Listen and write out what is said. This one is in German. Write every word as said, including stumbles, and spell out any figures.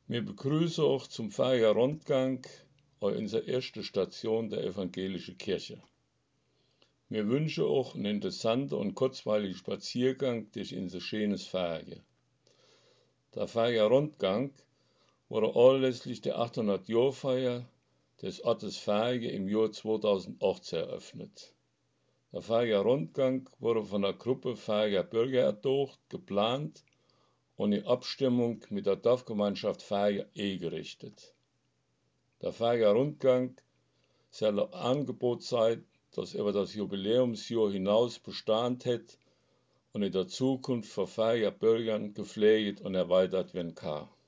Wir begrüßen auch zum Feiger Rundgang an unserer ersten Station der evangelischen Kirche. Wir wünschen auch einen interessanten und kurzweiligen Spaziergang durch unser schönes Feiger. Der Feiger Rundgang wurde anlässlich der achthundert-Jahr-Feier des Ortes Feiger im Jahr zweitausendachtzehn eröffnet. Der Feiger Rundgang wurde von der Gruppe Feiger Bürger erdacht, geplant und in Abstimmung mit der Dorfgemeinschaft Feiger eingerichtet. Der Feiger Rundgang soll ein Angebot sein, das über das Jubiläumsjahr hinaus Bestand hat und in der Zukunft von Feiger Bürgern gepflegt und erweitert werden kann.